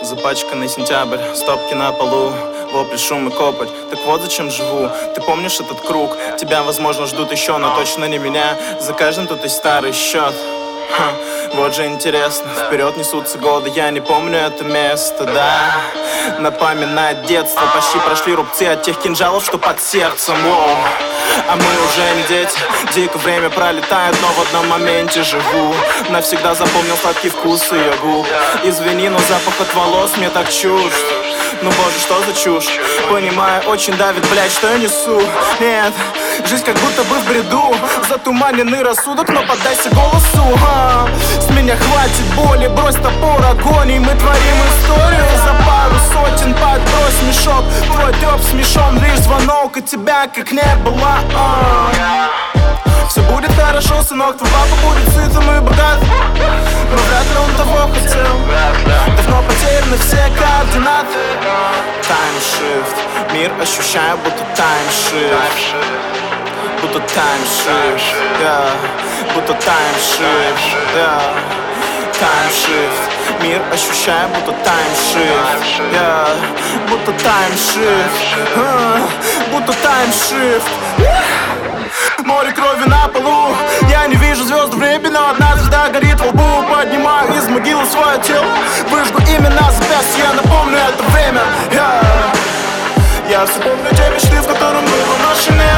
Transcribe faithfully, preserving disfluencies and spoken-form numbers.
Запачканный сентябрь, стопки на полу, вопли, шум и копоть. Так вот зачем живу, ты помнишь этот круг? Тебя, возможно, ждут еще, но точно не меня. За каждым тут есть старый счет. Ха, вот же интересно, вперед несутся годы, я не помню это место, да. Напоминает детство, почти прошли рубцы от тех кинжалов, что под сердцем, воу. А мы уже не дети, дико время пролетает, но в одном моменте живу. Навсегда запомнил сладкий вкус ее губ. Извини, но запах от волос мне так чужд. Ну боже, что за чушь? Понимаю, очень давит, блядь, что я несу. Нет, жизнь как будто бы в бреду. Затуманенный рассудок, но поддайся голосу. а, С меня хватит боли, брось топор огонь, и мы творим историю. За пару сотен подбрось мешок. Твой трёп смешон, лишь звонок, и тебя как не было. а. Все будет хорошо, сынок, твой папа будет сытым и богат. Но вряд ли он того хотел. Давно потеряны все координаты. Таймшифт, мир ощущаю, будто таймшифт. Будто таймшифт, yeah. Будто таймшифт, yeah. Таймшифт, мир ощущаю, будто таймшифт, yeah. Будто таймшифт, uh. Будто таймшифт. Море крови на полу, я не вижу звезд в небе, но одна звезда горит во лбу. Поднимаю из могилы свое тело, выжгу имена запястья, я напомню это время. Я, я все помню те мечты, в котором было наше небо.